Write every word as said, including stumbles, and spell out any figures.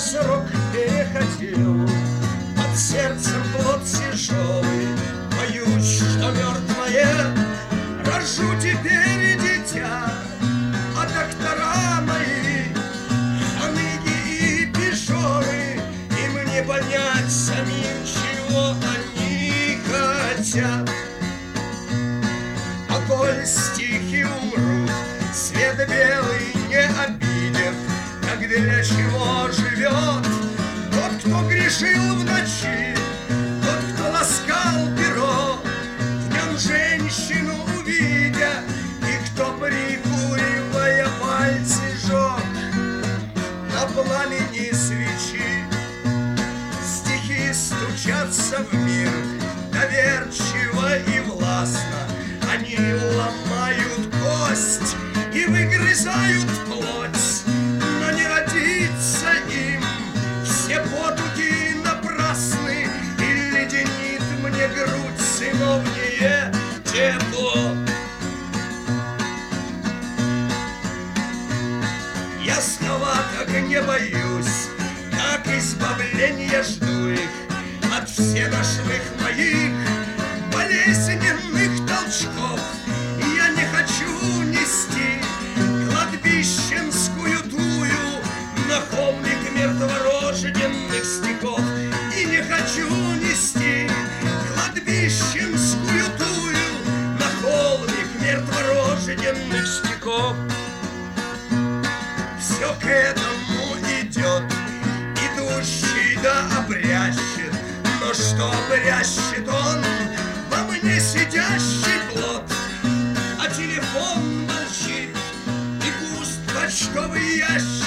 срок переходил, под сердцем плод тяжелый, боюсь, что мертвое рожу теперь дитя. А доктора мои ханыги и пижоры, им не понять самим, чего они хотят. А коль стихи умрут, свет белый не обидит, так для чего живет тот, кто грешил в ночи, тот, кто ласкал перо, в нем женщину увидя, и кто, прикуривая, пальцы жег на пламени свечи. Стихи стучатся в мир доверчиво и властно, они ломают кость и выгрызают плоть, но не родится им, все потуги напрасны, и леденит мне грудь сыновнее тепло. Я снова так не боюсь, как избавления жду их от всеношных моих болезненных толчков. Я не хочу нести кладбищенскую тую на холмик мертворожденных стихов, и не хочу нести кладбищенскую тую на холмик мертворожденных стихов. Все к этому идет, идущий да обрящет, но что обрящет он во мне сидящий плод? А телефон молчит, и пуст почтовый ящик.